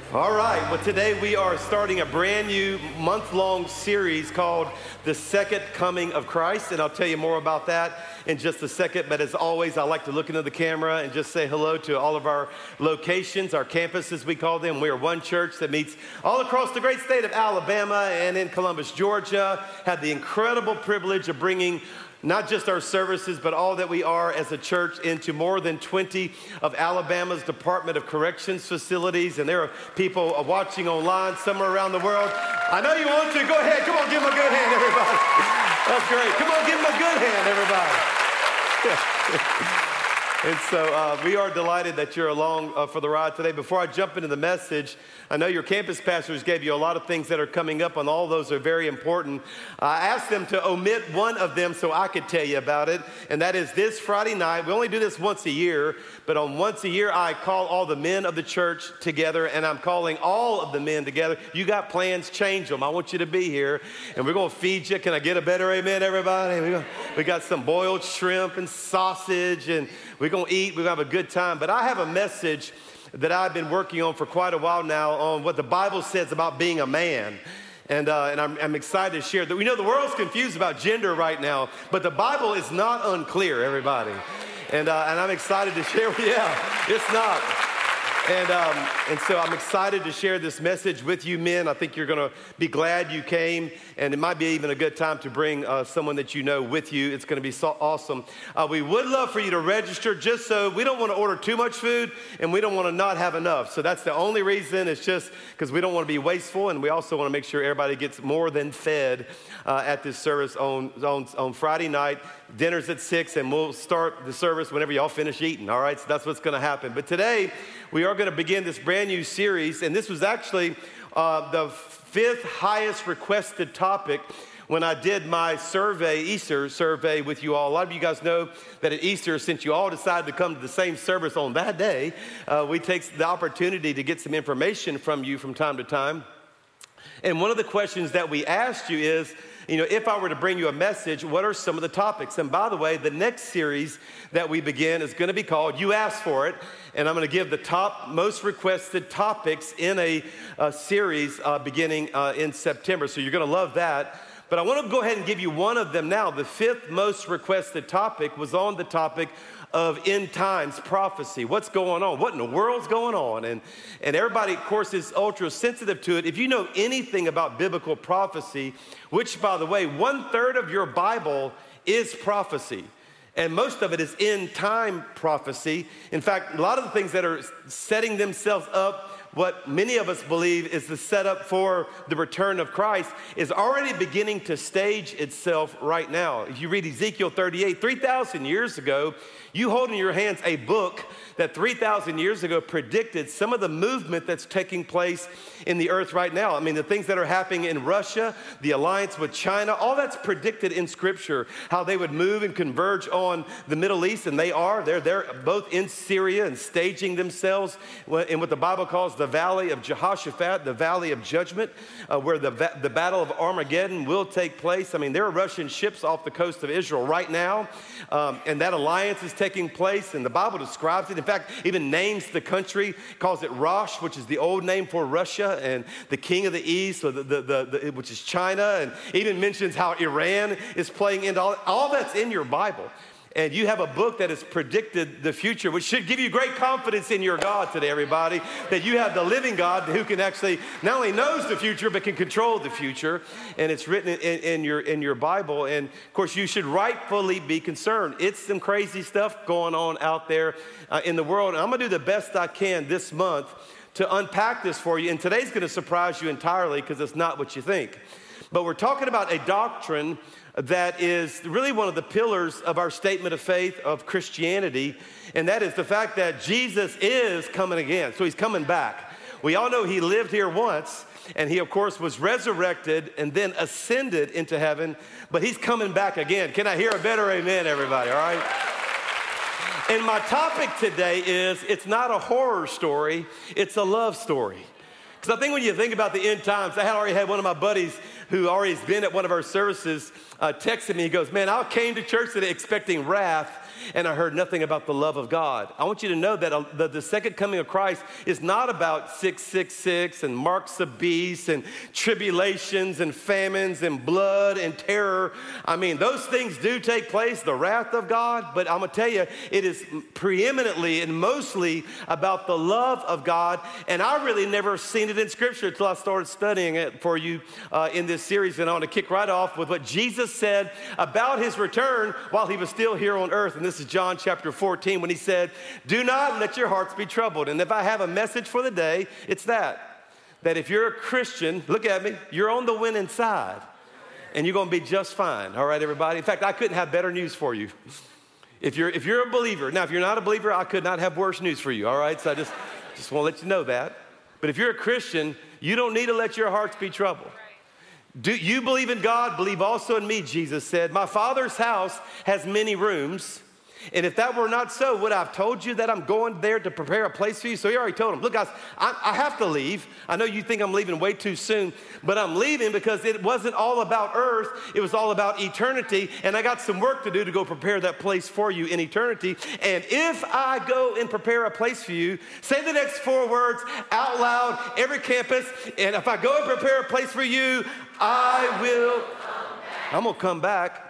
All right, well, today we are starting a brand new month-long series called The Second Coming of Christ, and I'll tell you more about that in just a second. But as always, I like to look into the camera and just say hello to all of our locations, our campuses, we call them. We are one church that meets all across the great state of Alabama and in Columbus, Georgia. Had the incredible privilege of bringing not just our services, but all that we are as a church into more than 20 of Alabama's Department of Corrections facilities. And there are people watching online somewhere around the world. I know you want to. Go ahead. Come on, give them a good hand, everybody. That's great. Come on, give them a good hand, everybody. And so we are delighted that you're along for the ride today. Before I jump into the message, I know your campus pastors gave you a lot of things that are coming up, and all those are very important. I asked them to omit one of them so I could tell you about it, and that is this Friday night. We only do this once a year, but on once a year, I call all the men of the church together, and I'm calling all of the men together. You got plans, change them. I want you to be here, and we're going to feed you. Can I get a better amen, everybody? We got some boiled shrimp and sausage, and we're going to eat. We're going to have a good time. But I have a message that I've been working on for quite a while now on what the Bible says about being a man. And I'm excited to share that. We know the world's confused about gender right now, but the Bible is not unclear, everybody. And I'm excited to share. Yeah, it's not. And so I'm excited to share this message with you men. I think you're going to be glad you came, and it might be even a good time to bring someone that you know with you. It's going to be so awesome. We would love for you to register, just so we don't want to order too much food, and we don't want to not have enough. So that's the only reason. It's just because we don't want to be wasteful, and we also want to make sure everybody gets more than fed at this service on Friday night. Dinner's at 6, and we'll start the service whenever y'all finish eating, all right? So that's what's going to happen. But today, we are going to begin this brand new series, and this was actually the 5th highest requested topic when I did my survey, Easter survey with you all. A lot of you guys know that at Easter, since you all decided to come to the same service on that day, we take the opportunity to get some information from you from time to time. And one of the questions that we asked you is, if I were to bring you a message, what are some of the topics? And by the way, the next series that we begin is going to be called You Asked For It. And I'm going to give the top most requested topics in a series beginning in September. So you're going to love that. But I want to go ahead and give you one of them now. The 5th most requested topic was on the topic of end times prophecy. What's going on? What in the world's going on? And everybody, of course, is ultra sensitive to it. If you know anything about biblical prophecy, which, by the way, 1/3 of your Bible is prophecy, and most of it is end time prophecy. In fact, a lot of the things that are setting themselves up, what many of us believe is the setup for the return of Christ, is already beginning to stage itself right now. If you read Ezekiel 38, 3,000 years ago, you hold in your hands a book that 3,000 years ago predicted some of the movement that's taking place in the earth right now. I mean, the things that are happening in Russia, the alliance with China, all that's predicted in Scripture, how they would move and converge on the Middle East, and they are. They're both in Syria and staging themselves in what the Bible calls the Valley of Jehoshaphat, the Valley of Judgment, where the Battle of Armageddon will take place. I mean, there are Russian ships off the coast of Israel right now, and that alliance is taking place, and the Bible describes it. In fact, even names the country, calls it Rosh, which is the old name for Russia, and the king of the east, or which is China, and even mentions how Iran is playing into all that's in your Bible. And you have a book that has predicted the future, which should give you great confidence in your God today, everybody, that you have the living God who can actually not only knows the future, but can control the future. And it's written in your Bible. And of course, you should rightfully be concerned. It's some crazy stuff going on out there in the world. And I'm going to do the best I can this month to unpack this for you. And today's going to surprise you entirely because it's not what you think. But we're talking about a doctrine that is really one of the pillars of our statement of faith of Christianity, and that is the fact that Jesus is coming again. So he's coming back. We all know he lived here once, and he, of course, was resurrected and then ascended into heaven, but he's coming back again. Can I hear a better amen, everybody, all right? And my topic today is, it's not a horror story, it's a love story. Because I think when you think about the end times, I had already had one of my buddies who already has been at one of our services texted me. He goes, man, I came to church today expecting wrath, and I heard nothing about the love of God. I want you to know that the second coming of Christ is not about 666 and marks of beast and tribulations and famines and blood and terror. I mean, those things do take place, the wrath of God, but I'm gonna tell you, it is preeminently and mostly about the love of God, and I really never seen it in Scripture until I started studying it for you in this series, and I want to kick right off with what Jesus said about his return while he was still here on earth, and this is John chapter 14 when he said, "Do not let your hearts be troubled." And if I have a message for the day, it's that if you're a Christian, look at me, you're on the winning side, and you're gonna be just fine, all right, everybody? In fact, I couldn't have better news for you. If you're a believer, now if you're not a believer, I could not have worse news for you, all right? So I just want to let you know that. But if you're a Christian, you don't need to let your hearts be troubled. Do you believe in God? Believe also in me, Jesus said. My Father's house has many rooms. And if that were not so, would I have told you that I'm going there to prepare a place for you? So he already told him, look, guys, I have to leave. I know you think I'm leaving way too soon, but I'm leaving because it wasn't all about earth. It was all about eternity. And I got some work to do to go prepare that place for you in eternity. And if I go and prepare a place for you, say the next 4 words out loud, every campus. And if I go and prepare a place for you, I'm going to come back.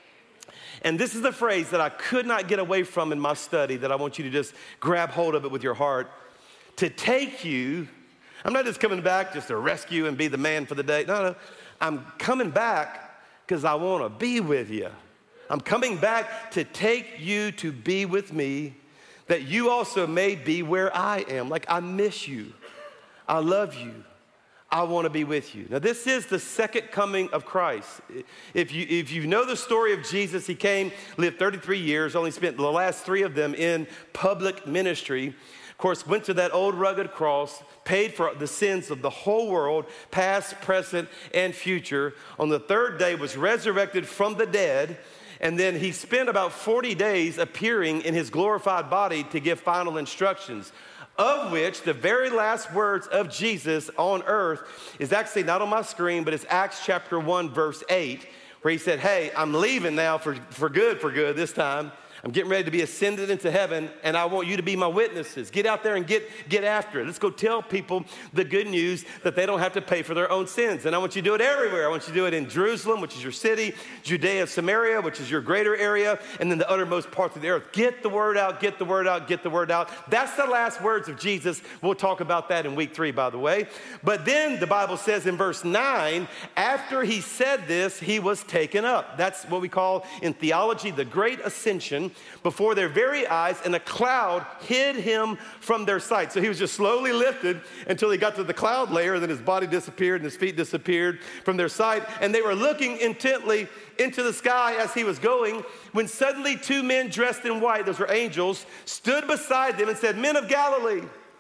And this is the phrase that I could not get away from in my study that I want you to just grab hold of it with your heart. To take you, I'm not just coming back just to rescue and be the man for the day. No, I'm coming back because I want to be with you. I'm coming back to take you to be with me, that you also may be where I am. Like, I miss you. I love you. I want to be with you. Now, this is the second coming of Christ. If you know the story of Jesus, he came, lived 33 years, only spent the last 3 of them in public ministry. Of course, went to that old rugged cross, paid for the sins of the whole world, past, present, and future. On the 3rd day, was resurrected from the dead. And then he spent about 40 days appearing in his glorified body to give final instructions, of which the very last words of Jesus on earth is actually not on my screen, but it's Acts chapter 1, verse 8, where he said, hey, I'm leaving now for good this time. I'm getting ready to be ascended into heaven, and I want you to be my witnesses. Get out there and get after it. Let's go tell people the good news that they don't have to pay for their own sins. And I want you to do it everywhere. I want you to do it in Jerusalem, which is your city, Judea, Samaria, which is your greater area, and then the uttermost parts of the earth. Get the word out, get the word out, get the word out. That's the last words of Jesus. We'll talk about that in week 3, by the way. But then the Bible says in verse 9, after he said this, he was taken up. That's what we call in theology the great ascension. Before their very eyes, and a cloud hid him from their sight. So he was just slowly lifted until he got to the cloud layer, then his body disappeared and his feet disappeared from their sight. And they were looking intently into the sky as he was going, when suddenly 2 men dressed in white, those were angels, stood beside them and said, Men of Galilee,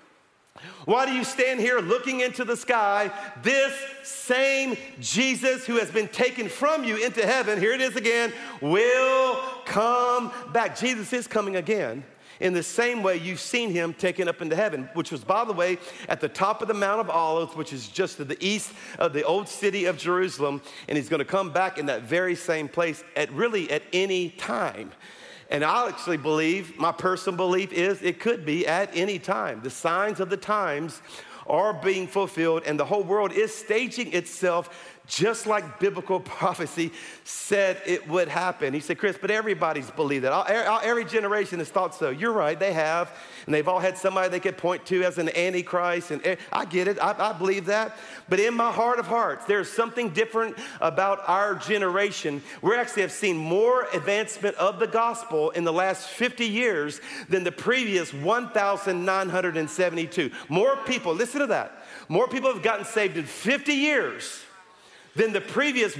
why do you stand here looking into the sky? This same Jesus who has been taken from you into heaven, here it is again, will come back. Jesus is coming again in the same way you've seen him taken up into heaven, which was, by the way, at the top of the Mount of Olives, which is just to the east of the old city of Jerusalem. And he's going to come back in that very same place at any time. And I actually believe, my personal belief is it could be at any time. The signs of the times are being fulfilled, and the whole world is staging itself just like biblical prophecy said it would happen. He said, Chris, but everybody's believed that. Every generation has thought so. You're right, they have. And they've all had somebody they could point to as an antichrist. And I get it, I believe that. But in my heart of hearts, there's something different about our generation. We actually have seen more advancement of the gospel in the last 50 years than the previous 1,972. More people, listen to that, more people have gotten saved in 50 years than the previous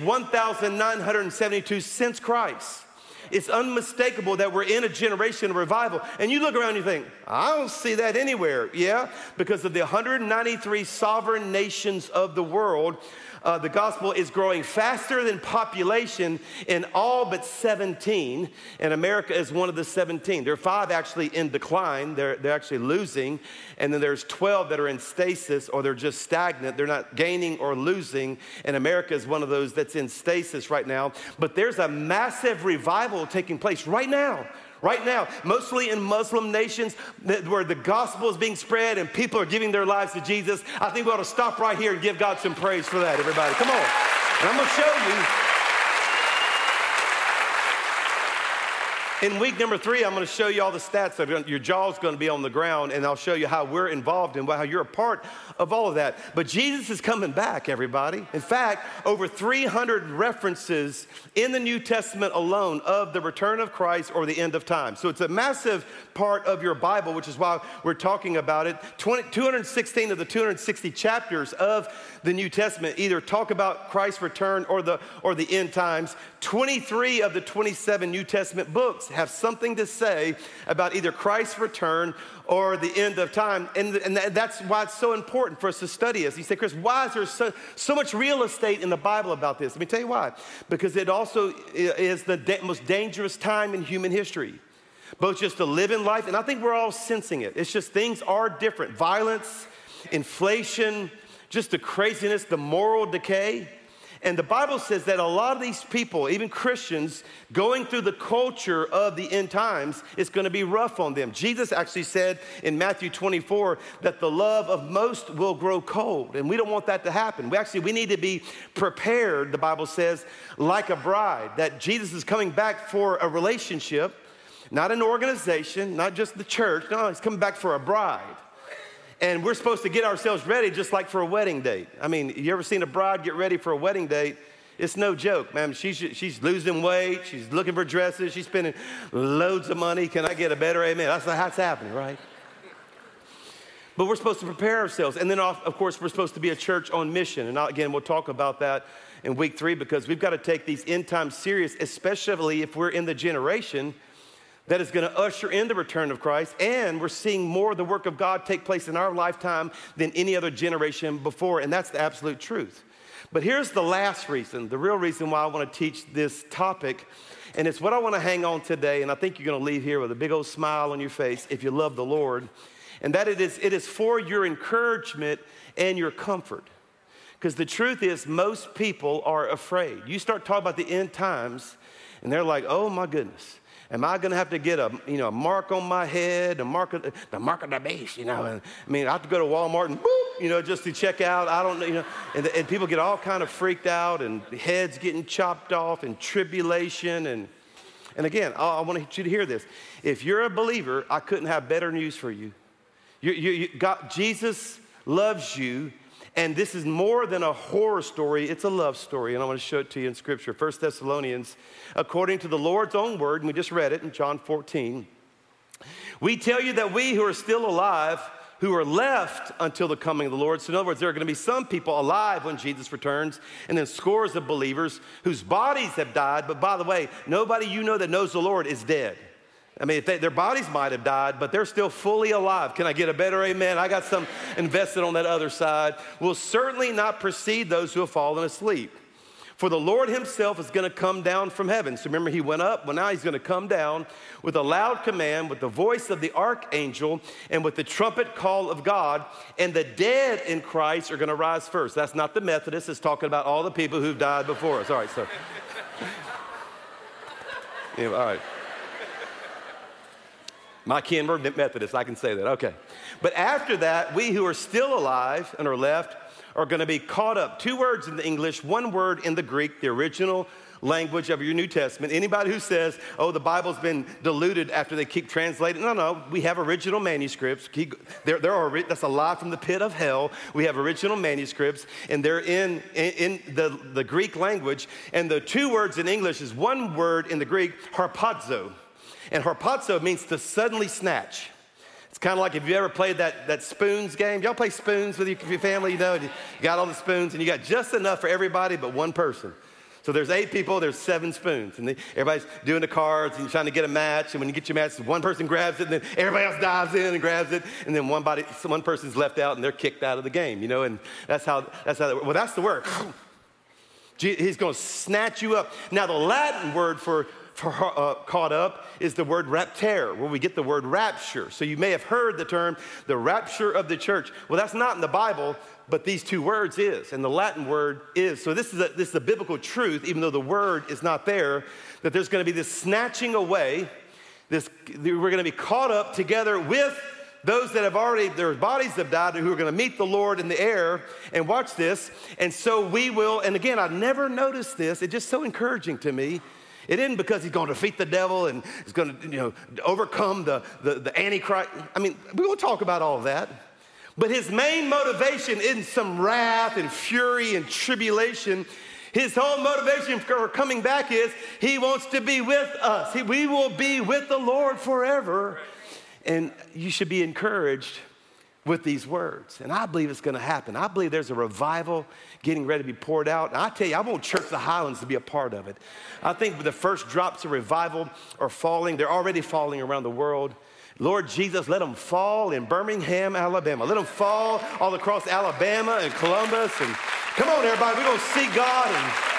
1,972 since Christ. It's unmistakable that we're in a generation of revival. And you look around and you think, I don't see that anywhere. Yeah, because of the 193 sovereign nations of the world, the gospel is growing faster than population in all but 17, and America is one of the 17. There are 5 actually in decline. They're actually losing, and then there's 12 that are in stasis, or they're just stagnant. They're not gaining or losing, and America is one of those that's in stasis right now. But there's a massive revival taking place right now. Right now, mostly in Muslim nations where the gospel is being spread and people are giving their lives to Jesus. I think we ought to stop right here and give God some praise for that, everybody. Come on. And I'm going to show you. In week number 3, I'm going to show you all the stats. Your jaw's going to be on the ground, and I'll show you how we're involved and how you're a part of all of that. But Jesus is coming back, everybody. In fact, over 300 references in the New Testament alone of the return of Christ or the end of time. So it's a massive part of your Bible, which is why we're talking about it. 216 of the 260 chapters of the New Testament either talk about Christ's return or the end times. 23 of the 27 New Testament books have something to say about either Christ's return or the end of time. And that's why it's so important for us to study this. You say, Chris, why is there so much real estate in the Bible about this? Let me tell you why. Because it also is the most dangerous time in human history, both just to live in life, and I think we're all sensing it. It's just things are different. Violence, inflation, just the craziness, the moral decay. And the Bible says that a lot of these people, even Christians, going through the culture of the end times, is going to be rough on them. Jesus actually said in Matthew 24 that the love of most will grow cold, and we don't want that to happen. We need to be prepared, the Bible says, like a bride, that Jesus is coming back for a relationship, not an organization, not just the church. No, he's coming back for a bride. And we're supposed to get ourselves ready just like for a wedding date. I mean, you ever seen a bride get ready for a wedding date? It's no joke, man. She's losing weight. She's looking for dresses. She's spending loads of money. Can I get a better amen? That's how it's happening, right? But we're supposed to prepare ourselves. And then, of course, we're supposed to be a church on mission. And again, we'll talk about that in week 3 because we've got to take these end times serious, especially if we're in the generation that is going to usher in the return of Christ, and we're seeing more of the work of God take place in our lifetime than any other generation before, and that's the absolute truth. But here's the last reason, the real reason why I want to teach this topic, and it's what I want to hang on today, and I think you're going to leave here with a big old smile on your face if you love the Lord, and that it is for your encouragement and your comfort. Because the truth is, most people are afraid. You start talking about the end times, and they're like, oh my goodness. Am I going to have to get a mark on my head, the mark of the beast, And I have to go to Walmart and boop, just to check out. I don't know, and people get all kind of freaked out and heads getting chopped off and tribulation. And again, I want you to hear this. If you're a believer, I couldn't have better news for you. Jesus loves you. And this is more than a horror story, it's a love story. And I want to show it to you in Scripture. 1 Thessalonians, according to the Lord's own word, and we just read it in John 14. We tell you that we who are still alive, who are left until the coming of the Lord. So in other words, there are going to be some people alive when Jesus returns, and then scores of believers whose bodies have died. But by the way, nobody you know that knows the Lord is dead. I mean, their bodies might have died, but they're still fully alive. Can I get a better amen? I got some invested on that other side. Will certainly not precede those who have fallen asleep. For the Lord himself is going to come down from heaven. So remember, he went up. Well, now he's going to come down with a loud command, with the voice of the archangel, and with the trumpet call of God. And the dead in Christ are going to rise first. That's not the Methodists. It's talking about all the people who've died before us. All right, so. Yeah, all right. My kin were Methodists, I can say that, okay. But after that, we who are still alive and are left are going to be caught up. 2 words in the English, 1 word in the Greek, the original language of your New Testament. Anybody who says, oh, the Bible's been diluted after they keep translating, no, we have original manuscripts. That's a lie from the pit of hell. We have original manuscripts, and they're in the Greek language. And the 2 words in English is 1 word in the Greek, harpazo. And harpazo means to suddenly snatch. It's kind of like if you ever played that spoons game. Y'all play spoons with your family, you got all the spoons, and you got just enough for everybody but one person. So there's 8 people, there's 7 spoons. And everybody's doing the cards, and you're trying to get a match. And when you get your match, one person grabs it, and then everybody else dives in and grabs it. And then one person's left out, and they're kicked out of the game, And that's how well, that's the word. He's going to snatch you up. Now, the Latin word for caught up is the word raptere, where we get the word rapture. So you may have heard the term, the rapture of the church. Well, that's not in the Bible, but these 2 words is, and the Latin word is. So this is a biblical truth, even though the word is not there, that there's going to be this snatching away, We're going to be caught up together with those that have already, their bodies have died, who are going to meet the Lord in the air. And watch this. And so we will, and again, I never noticed this. It's just so encouraging to me. It isn't because he's going to defeat the devil and he's going to, overcome the Antichrist. I mean, we will talk about all of that. But his main motivation isn't some wrath and fury and tribulation. His whole motivation for coming back is he wants to be with us. We will be with the Lord forever. And you should be encouraged with these words. And I believe it's going to happen. I believe there's a revival getting ready to be poured out. And I tell you, I want Church of the Highlands to be a part of it. I think the first drops of revival are falling. They're already falling around the world. Lord Jesus, let them fall in Birmingham, Alabama. Let them fall all across Alabama and Columbus. And come on, everybody, we're going to see God.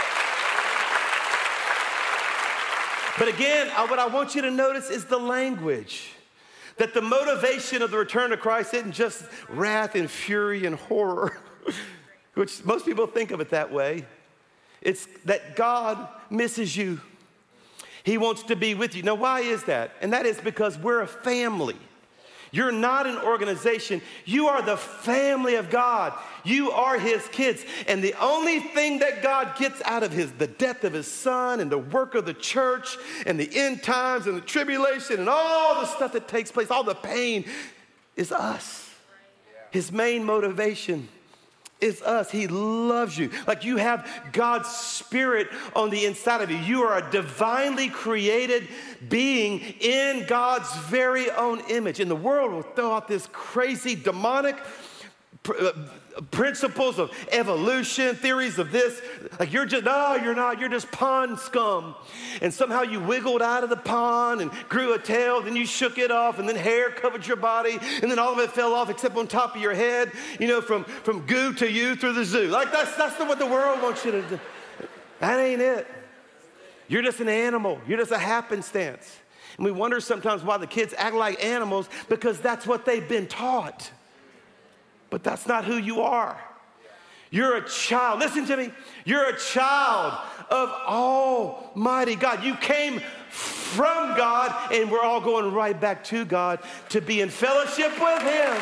But again, what I want you to notice is the language. That the motivation of the return of Christ isn't just wrath and fury and horror, which most people think of it that way. It's that God misses you. He wants to be with you. Now, why is that? And that is because we're a family. You're not an organization. You are the family of God. You are his kids. And the only thing that God gets out of the death of his son and the work of the church and the end times and the tribulation and all the stuff that takes place, all the pain, is us. His main motivation is us. He loves you. Like you have God's Spirit on the inside of you. You are a divinely created being in God's very own image. And the world will throw out this crazy demonic principles of evolution, theories of this. Like you're not, you're just pond scum. And somehow you wiggled out of the pond and grew a tail, then you shook it off, and then hair covered your body, and then all of it fell off except on top of your head, from goo to you through the zoo. Like that's what the world wants you to do. That ain't it. You're just an animal. You're just a happenstance. And we wonder sometimes why the kids act like animals, because that's what they've been taught. But that's not who you are. You're a child. Listen to me. You're a child of Almighty God. You came from God, and we're all going right back to God to be in fellowship with him.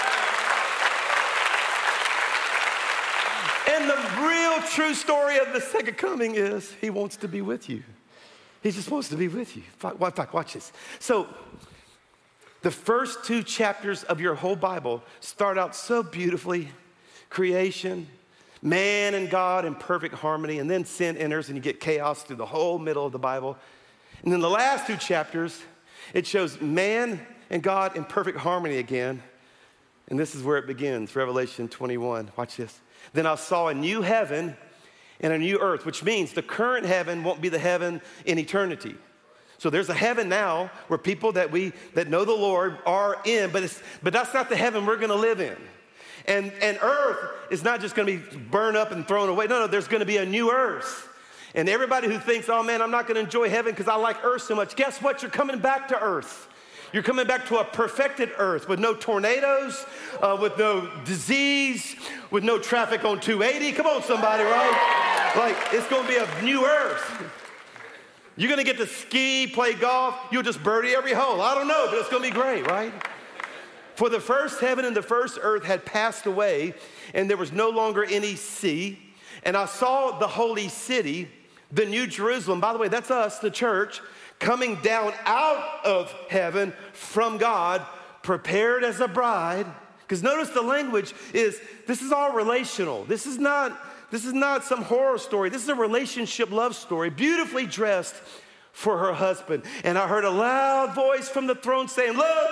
And the real true story of the second coming is he wants to be with you. He just wants to be with you. In fact, watch this. So, the first 2 chapters of your whole Bible start out so beautifully. Creation, man and God in perfect harmony, and then sin enters and you get chaos through the whole middle of the Bible. And then the last 2 chapters, it shows man and God in perfect harmony again. And this is where it begins, Revelation 21. Watch this. Then I saw a new heaven and a new earth, which means the current heaven won't be the heaven in eternity. So there's a heaven now where people that know the Lord are in, but that's not the heaven we're going to live in. And earth is not just going to be burned up and thrown away. No, there's going to be a new earth. And everybody who thinks, oh man, I'm not going to enjoy heaven because I like earth so much, guess what? You're coming back to earth. You're coming back to a perfected earth with no tornadoes, with no disease, with no traffic on 280. Come on, somebody, right? Like, it's going to be a new earth. You're going to get to ski, play golf. You'll just birdie every hole. I don't know, but it's going to be great, right? For the first heaven and the first earth had passed away, and there was no longer any sea. And I saw the holy city, the New Jerusalem. By the way, that's us, the church, coming down out of heaven from God, prepared as a bride. Because notice the language is, this is all relational. This is not some horror story. This is a relationship love story, beautifully dressed for her husband. And I heard a loud voice from the throne saying, look,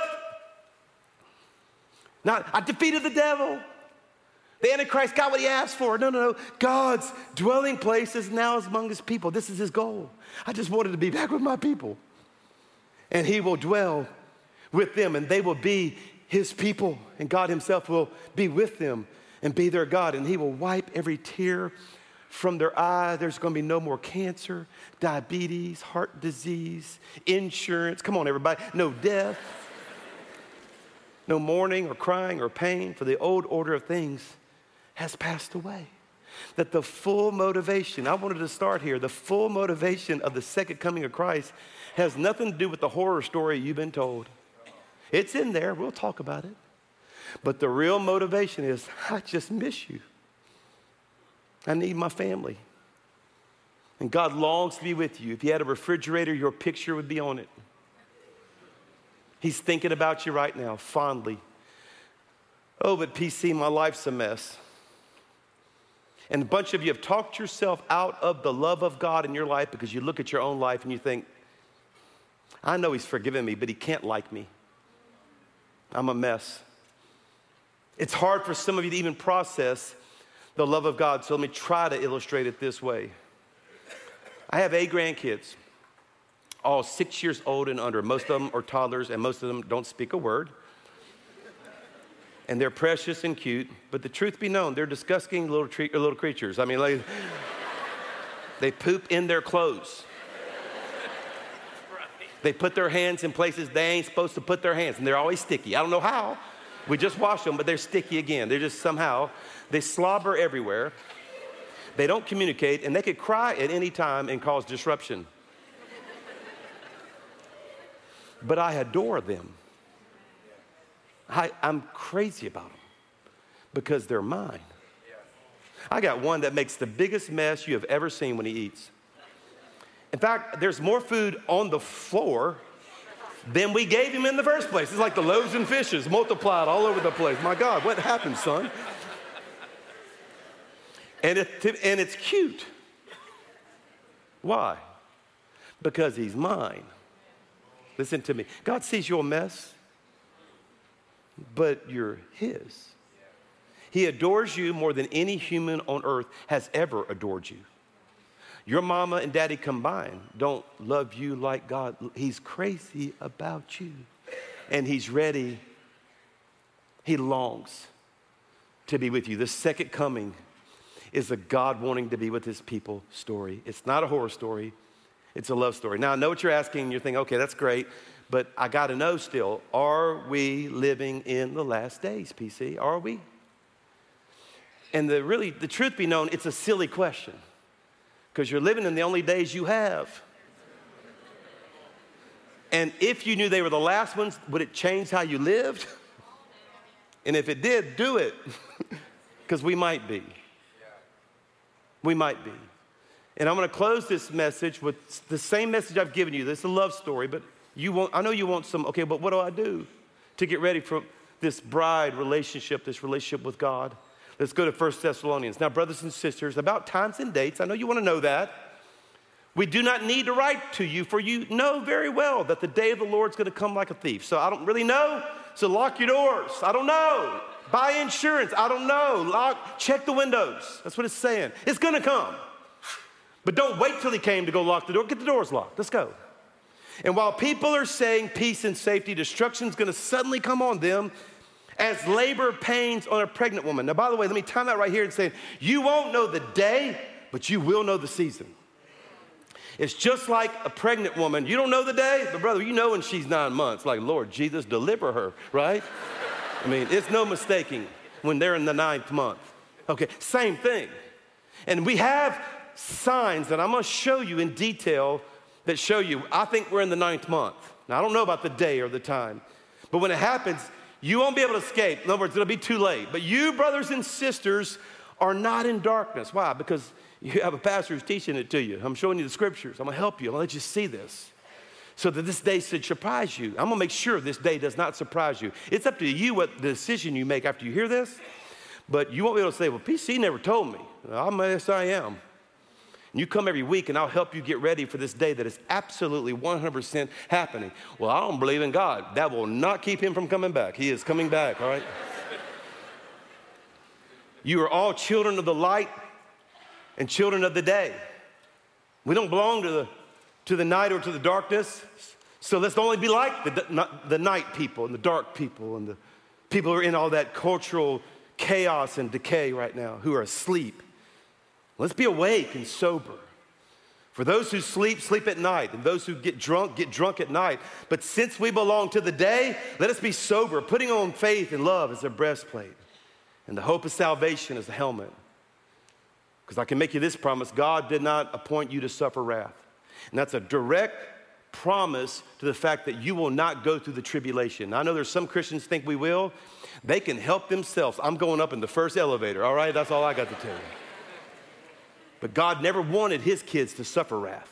now I defeated the devil. The Antichrist got what he asked for. No. God's dwelling place is now among his people. This is his goal. I just wanted to be back with my people. And he will dwell with them, and they will be his people. And God himself will be with them and be their God. And he will wipe every tear from their eye. There's going to be no more cancer, diabetes, heart disease, insurance. Come on, everybody. No death. No mourning or crying or pain, for the old order of things has passed away. that the full motivation, I wanted to start here, the full motivation of the second coming of Christ has nothing to do with the horror story you've been told. It's in there, we'll talk about it. But the real motivation is, I just miss you. I need my family. And God longs to be with you. If you had a refrigerator, your picture would be on it. He's thinking about you right now, fondly. Oh, but PC, my life's a mess. And a bunch of you have talked yourself out of the love of God in your life because you look at your own life and you think, I know he's forgiven me, but he can't like me. I'm a mess. It's hard for some of you to even process the love of God, so let me try to illustrate it this way. I have 8 grandkids, all 6 years old and under. Most of them are toddlers, and most of them don't speak a word. And they're precious and cute, but the truth be known, they're disgusting little creatures. I mean, like, they poop in their clothes. They put their hands in places they ain't supposed to put their hands, and they're always sticky. I don't know how. We just wash them, but they're sticky again. They're just somehow, they slobber everywhere. They don't communicate, and they could cry at any time and cause disruption. But I adore them. I'm crazy about them because they're mine. I got one that makes the biggest mess you have ever seen when he eats. In fact, there's more food on the floor than we gave him in the first place. It's like the loaves and fishes multiplied all over the place. My God, what happened, son? And it's cute. Why? Because he's mine. Listen to me. God sees your mess, but you're his. He adores you more than any human on earth has ever adored you. Your mama and daddy combined don't love you like God. He's crazy about you. And he's ready. He longs to be with you. The second coming is a God wanting to be with his people story. It's not a horror story. It's a love story. Now, I know what you're asking. You're thinking, okay, that's great. But I got to know still, are we living in the last days, PC? Are we? And the truth be known, it's a silly question. Because you're living in the only days you have. And if you knew they were the last ones, would it change how you lived? And if it did, do it. Because we might be. We might be. And I'm going to close this message with the same message I've given you. This is a love story, but I know you want some, okay, but what do I do to get ready for this bride relationship, this relationship with God? Let's go to 1 Thessalonians. Now, brothers and sisters, about times and dates, I know you want to know that. We do not need to write to you, for you know very well that the day of the Lord's going to come like a thief. So I don't really know, so lock your doors. I don't know. Buy insurance. I don't know. Check the windows. That's what it's saying. It's going to come. But don't wait till he came to go lock the door. Get the doors locked. Let's go. And while people are saying peace and safety, destruction's going to suddenly come on them as labor pains on a pregnant woman. Now, by the way, let me time that right here and say, you won't know the day, but you will know the season. It's just like a pregnant woman. You don't know the day, but brother, you know when she's 9 months. Like, Lord Jesus, deliver her, right? I mean, it's no mistaking when they're in the 9th month. Okay, same thing. And we have signs that I'm going to show you in detail that show you, I think we're in the 9th month. Now, I don't know about the day or the time, but when it happens, you won't be able to escape. In other words, it'll be too late. But you, brothers and sisters, are not in darkness. Why? Because you have a pastor who's teaching it to you. I'm showing you the scriptures. I'm going to help you. I'm going to let you see this so that this day should surprise you. I'm going to make sure this day does not surprise you. It's up to you what the decision you make after you hear this. But you won't be able to say, well, PC never told me. Yes, I am. And you come every week, and I'll help you get ready for this day that is absolutely 100% happening. Well, I don't believe in God. That will not keep him from coming back. He is coming back, all right? You are all children of the light and children of the day. We don't belong to the night or to the darkness. So let's only be like the night people and the dark people and the people who are in all that cultural chaos and decay right now, who are asleep. Let's be awake and sober. For those who sleep, sleep at night. And those who get drunk at night. But since we belong to the day, let us be sober, putting on faith and love as a breastplate, and the hope of salvation as a helmet. Because I can make you this promise: God did not appoint you to suffer wrath. And that's a direct promise to the fact that you will not go through the tribulation. I know there's some Christians think we will. They can help themselves. I'm going up in the first elevator, all right? That's all I got to tell you. But God never wanted his kids to suffer wrath.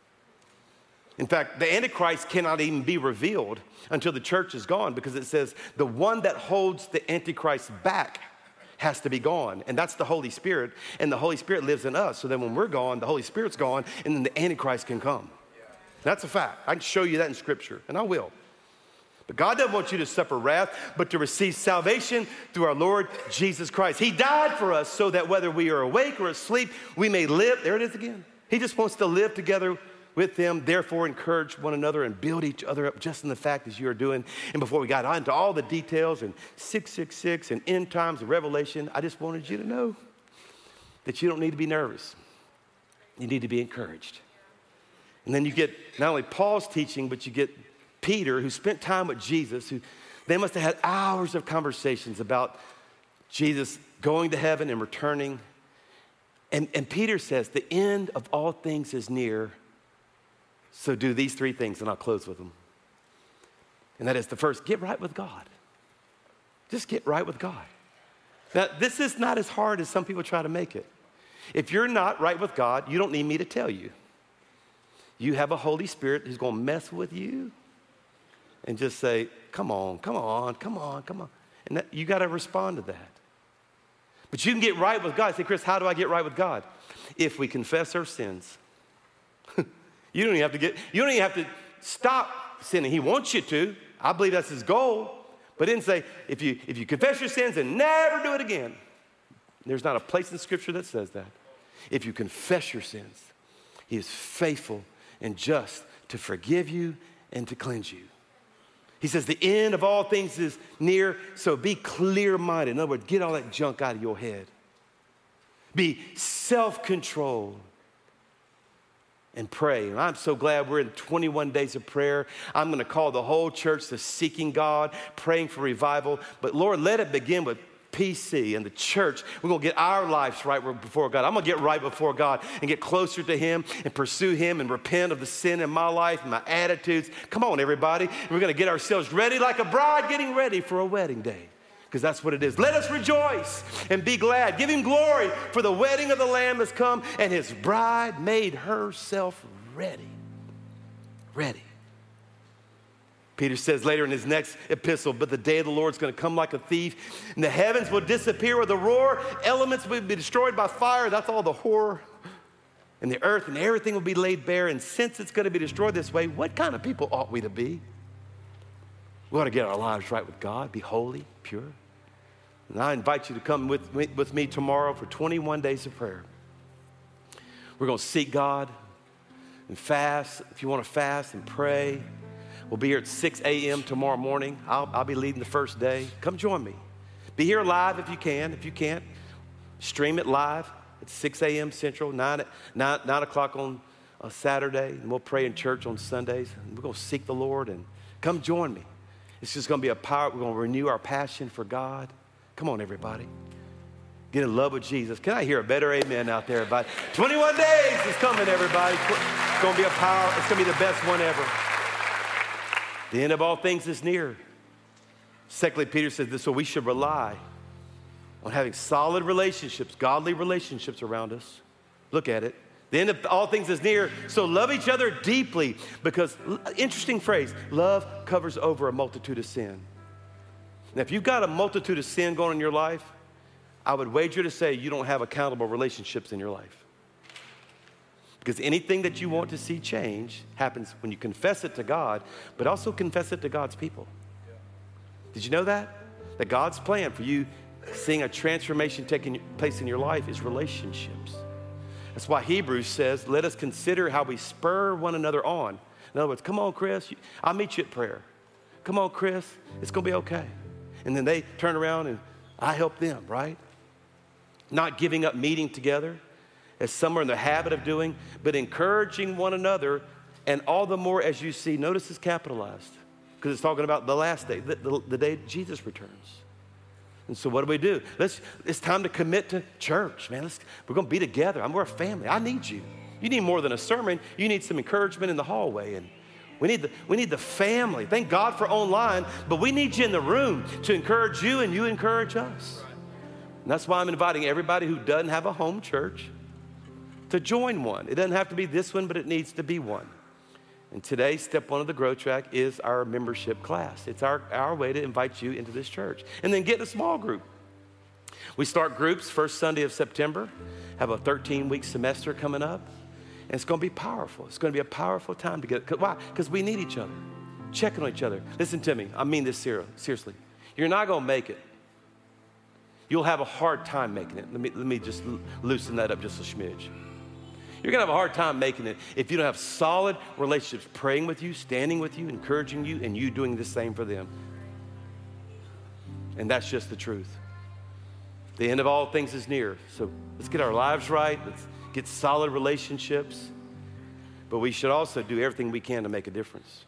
In fact, the Antichrist cannot even be revealed until the church is gone, because it says the one that holds the Antichrist back has to be gone, and that's the Holy Spirit, and the Holy Spirit lives in us. So then when we're gone, the Holy Spirit's gone, and then the Antichrist can come. That's a fact. I can show you that in Scripture, and I will. But God doesn't want you to suffer wrath, but to receive salvation through our Lord Jesus Christ. He died for us so that whether we are awake or asleep, we may live. There it is again. He just wants to live together with them. Therefore, encourage one another and build each other up, just in the fact as you are doing. And before we got into all the details and 666 and end times and Revelation, I just wanted you to know that you don't need to be nervous. You need to be encouraged. And then you get not only Paul's teaching, but you get Peter, who spent time with Jesus, who they must have had hours of conversations about Jesus going to heaven and returning. And Peter says, the end of all things is near, so do these three things, and I'll close with them. And that is the first: get right with God. Just get right with God. Now, this is not as hard as some people try to make it. If you're not right with God, you don't need me to tell you. You have a Holy Spirit who's going to mess with you and just say, come on, come on, come on, come on. And you got to respond to that. But you can get right with God. Say, Chris, how do I get right with God? If we confess our sins. You don't even have to stop sinning. He wants you to. I believe that's his goal. But didn't say, if you confess your sins and never do it again. There's not a place in Scripture that says that. If you confess your sins, he is faithful and just to forgive you and to cleanse you. He says the end of all things is near, so be clear-minded. In other words, get all that junk out of your head. Be self-controlled and pray. And I'm so glad we're in 21 days of prayer. I'm going to call the whole church to seeking God, praying for revival. But Lord, let it begin with PC and the church. We're going to get our lives right before God. I'm going to get right before God and get closer to him and pursue him and repent of the sin in my life and my attitudes. Come on, everybody. We're going to get ourselves ready like a bride getting ready for a wedding day, because that's what it is. Let us rejoice and be glad. Give him glory, for the wedding of the Lamb has come, and his bride made herself ready. Ready. Peter says later in his next epistle, but the day of the Lord is going to come like a thief, and the heavens will disappear with a roar, elements will be destroyed by fire. That's all the horror. And the earth and everything will be laid bare. And since it's going to be destroyed this way, what kind of people ought we to be? We ought to get our lives right with God, be holy, pure. And I invite you to come with me tomorrow for 21 days of prayer. We're going to seek God and fast. If you want to fast and pray, we'll be here at 6 a.m. tomorrow morning. I'll be leading the first day. Come join me. Be here live if you can. If you can't, stream it live at 6 a.m. Central, 9 o'clock on Saturday. And we'll pray in church on Sundays. And we're going to seek the Lord, and come join me. It's just going to be a power. We're going to renew our passion for God. Come on, everybody. Get in love with Jesus. Can I hear a better amen out there, everybody? 21 days is coming, everybody. It's going to be a power. It's going to be the best one ever. The end of all things is near. Secondly, Peter says this: so we should rely on having solid relationships, godly relationships around us. Look at it. The end of all things is near, so love each other deeply, because, interesting phrase, love covers over a multitude of sin. Now, if you've got a multitude of sin going in your life, I would wager to say you don't have accountable relationships in your life. Because anything that you want to see change happens when you confess it to God, but also confess it to God's people. Did you know that? That God's plan for you seeing a transformation taking place in your life is relationships. That's why Hebrews says, let us consider how we spur one another on. In other words, come on, Chris, I'll meet you at prayer. Come on, Chris, it's going to be okay. And then they turn around and I help them, right? Not giving up meeting together, as some are in the habit of doing, but encouraging one another, and all the more as you see. Notice it's capitalized, because it's talking about the last day, the day Jesus returns. And so what do? It's time to commit to church, man. We're going to be together. We're a family. I need you. You need more than a sermon. You need some encouragement in the hallway. And we need the family. Thank God for online, but we need you in the room to encourage you and you encourage us. And that's why I'm inviting everybody who doesn't have a home church to join one. It doesn't have to be this one, but it needs to be one. And today, step one of the Grow Track is our membership class. It's our way to invite you into this church. And then get in a small group. We start groups first Sunday of September, have a 13-week semester coming up, and it's going to be powerful. It's going to be a powerful time together. Why? Because we need each other, checking on each other. Listen to me. I mean this seriously. You're not going to make it. You'll have a hard time making it. Let me just loosen that up just a smidge. You're going to have a hard time making it if you don't have solid relationships, praying with you, standing with you, encouraging you, and you doing the same for them. And that's just the truth. The end of all things is near. So let's get our lives right. Let's get solid relationships. But we should also do everything we can to make a difference.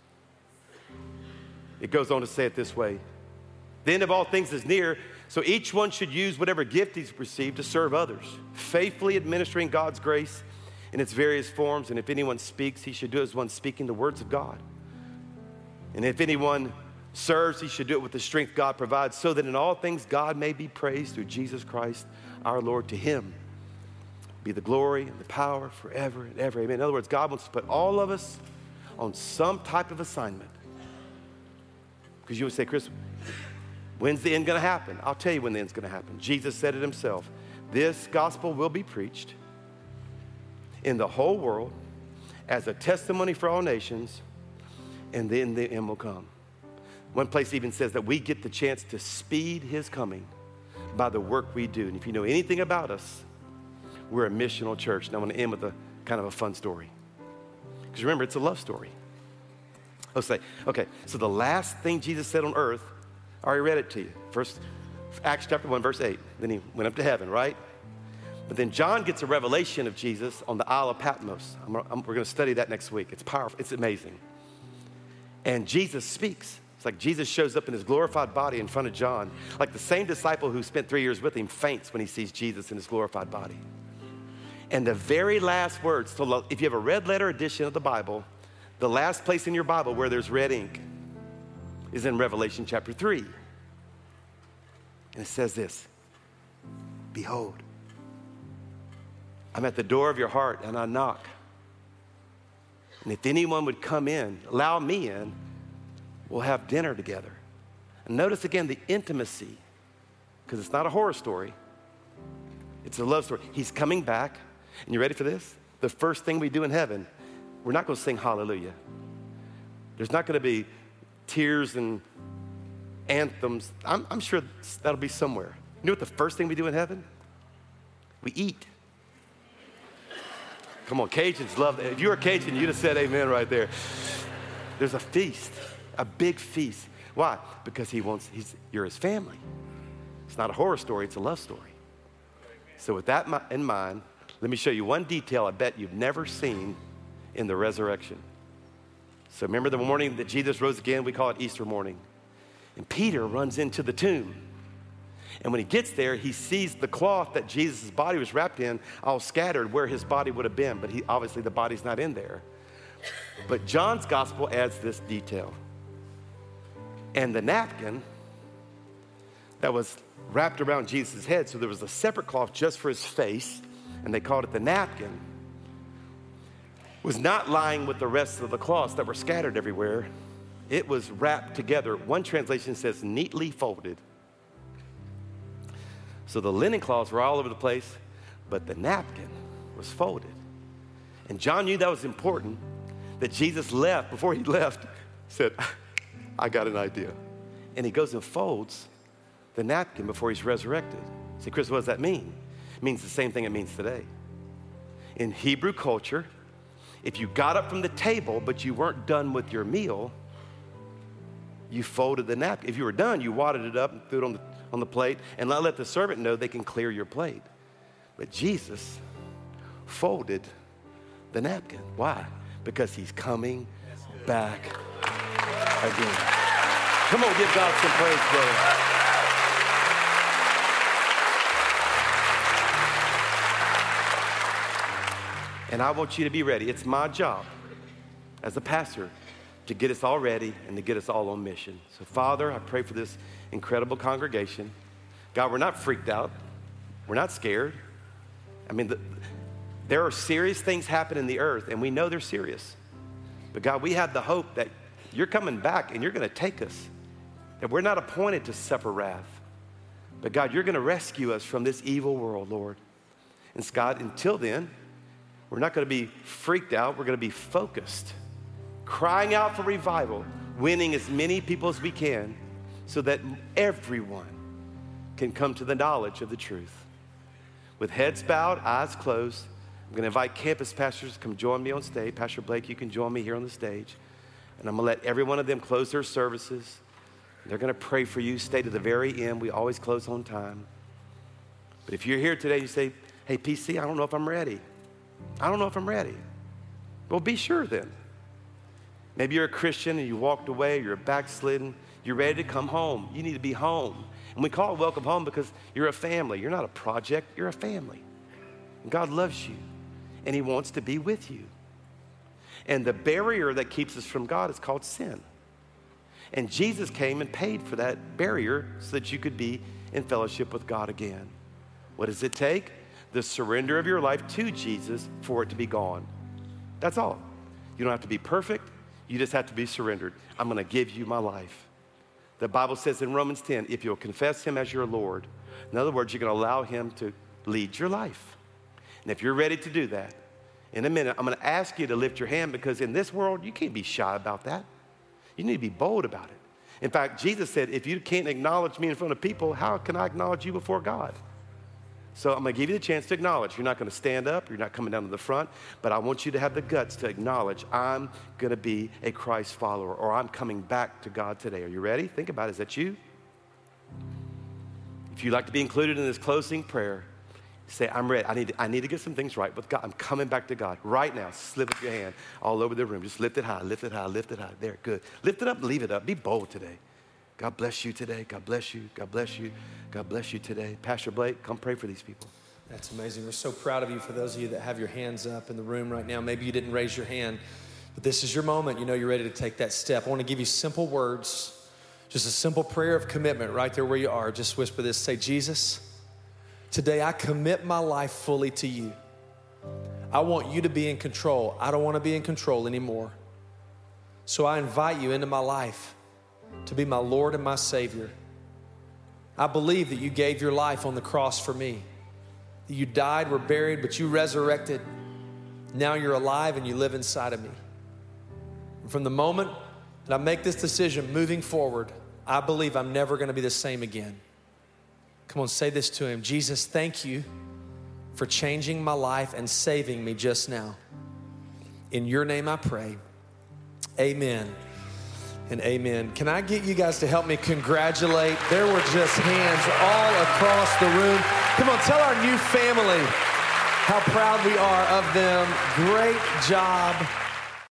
It goes on to say it this way. The end of all things is near, so each one should use whatever gift he's received to serve others, faithfully administering God's grace in its various forms. And if anyone speaks, he should do it as one speaking the words of God. And if anyone serves, he should do it with the strength God provides, so that in all things God may be praised through Jesus Christ our Lord. To him be the glory and the power forever and ever. Amen. In other words, God wants to put all of us on some type of assignment. Because you would say, Chris, when's the end going to happen? I'll tell you when the end's going to happen. Jesus said it himself. This gospel will be preached in the whole world as a testimony for all nations, and then the end will come. One place even says that we get the chance to speed his coming by the work we do. And if you know anything about us, we're a missional church. And I want to end with a kind of a fun story. Because remember, it's a love story. I'll say, okay, so the last thing Jesus said on earth, I already read it to you. First, Acts chapter 1, verse 8. Then he went up to heaven, right? But then John gets a revelation of Jesus on the Isle of Patmos. We're going to study that next week. It's powerful. It's amazing. And Jesus speaks. It's like Jesus shows up in his glorified body in front of John. Like the same disciple who spent 3 years with him faints when he sees Jesus in his glorified body. And the very last words, so if you have a red letter edition of the Bible, the last place in your Bible where there's red ink is in Revelation chapter 3. And it says this, behold, I'm at the door of your heart and I knock. And if anyone would come in, allow me in, we'll have dinner together. And notice again the intimacy, because it's not a horror story. It's a love story. He's coming back. And you ready for this? The first thing we do in heaven, we're not going to sing hallelujah. There's not going to be tears and anthems. I'm sure that'll be somewhere. You know what the first thing we do in heaven? We eat. Come on, Cajuns love that. If you were Cajun, you'd have said amen right there. There's a feast, a big feast. Why? Because you're his family. It's not a horror story, it's a love story. So with that in mind, let me show you one detail I bet you've never seen in the resurrection. So remember the morning that Jesus rose again, we call it Easter morning. And Peter runs into the tomb. And when he gets there, he sees the cloth that Jesus' body was wrapped in all scattered where his body would have been. But obviously the body's not in there. But John's gospel adds this detail. And the napkin that was wrapped around Jesus' head, so there was a separate cloth just for his face, and they called it the napkin, was not lying with the rest of the cloths that were scattered everywhere. It was wrapped together. One translation says neatly folded. So the linen cloths were all over the place, but the napkin was folded. And John knew that was important, that Jesus left, before he left, said, I got an idea. And he goes and folds the napkin before he's resurrected. Say, Chris, what does that mean? It means the same thing it means today. In Hebrew culture, if you got up from the table, but you weren't done with your meal, you folded the napkin. If you were done, you wadded it up and threw it on the plate and not let the servant know they can clear your plate. But Jesus folded the napkin. Why? Because he's coming back again. Come on, give God some praise, brother. And I want you to be ready. It's my job as a pastor to get us all ready and to get us all on mission. So Father, I pray for this incredible congregation. God, we're not freaked out. We're not scared. I mean, there are serious things happening in the earth, and we know they're serious. But God, we have the hope that you're coming back and you're going to take us. That we're not appointed to suffer wrath. But God, you're going to rescue us from this evil world, Lord. And God, until then, we're not going to be freaked out. We're going to be focused, crying out for revival, winning as many people as we can so that everyone can come to the knowledge of the truth. With heads bowed, eyes closed, I'm going to invite campus pastors to come join me on stage. Pastor Blake, you can join me here on the stage. And I'm going to let every one of them close their services. They're going to pray for you. Stay to the very end. We always close on time. But if you're here today, you say, hey, PC, I don't know if I'm ready. I don't know if I'm ready. Well, be sure then. Maybe you're a Christian and you walked away, you're backslidden, you're ready to come home. You need to be home. And we call it welcome home because you're a family. You're not a project, you're a family. And God loves you, and he wants to be with you. And the barrier that keeps us from God is called sin. And Jesus came and paid for that barrier so that you could be in fellowship with God again. What does it take? The surrender of your life to Jesus for it to be gone. That's all. You don't have to be perfect. You just have to be surrendered. I'm going to give you my life. The Bible says in Romans 10, if you'll confess him as your Lord, in other words, you're going to allow him to lead your life. And if you're ready to do that, in a minute, I'm going to ask you to lift your hand because in this world, you can't be shy about that. You need to be bold about it. In fact, Jesus said, if you can't acknowledge me in front of people, how can I acknowledge you before God? So I'm going to give you the chance to acknowledge. You're not going to stand up. You're not coming down to the front. But I want you to have the guts to acknowledge I'm going to be a Christ follower or I'm coming back to God today. Are you ready? Think about it. Is that you? If you'd like to be included in this closing prayer, say, I'm ready. I need to get some things right with God. I'm coming back to God. Right now, slip up your hand all over the room. Just lift it high, lift it high, lift it high. There, good. Lift it up, leave it up. Be bold today. God bless you today. God bless you. God bless you. God bless you today. Pastor Blake, come pray for these people. That's amazing. We're so proud of you. For those of you that have your hands up in the room right now, maybe you didn't raise your hand, but this is your moment. You know you're ready to take that step. I want to give you simple words, just a simple prayer of commitment right there where you are. Just whisper this. Say, Jesus, today I commit my life fully to you. I want you to be in control. I don't want to be in control anymore. So I invite you into my life to be my Lord and my Savior. I believe that you gave your life on the cross for me. That you died, were buried, but you resurrected. Now you're alive and you live inside of me. And from the moment that I make this decision moving forward, I believe I'm never going to be the same again. Come on, say this to him. Jesus, thank you for changing my life and saving me just now. In your name I pray. Amen and amen. Can I get you guys to help me congratulate? There were just hands all across the room. Come on, tell our new family how proud we are of them. Great job.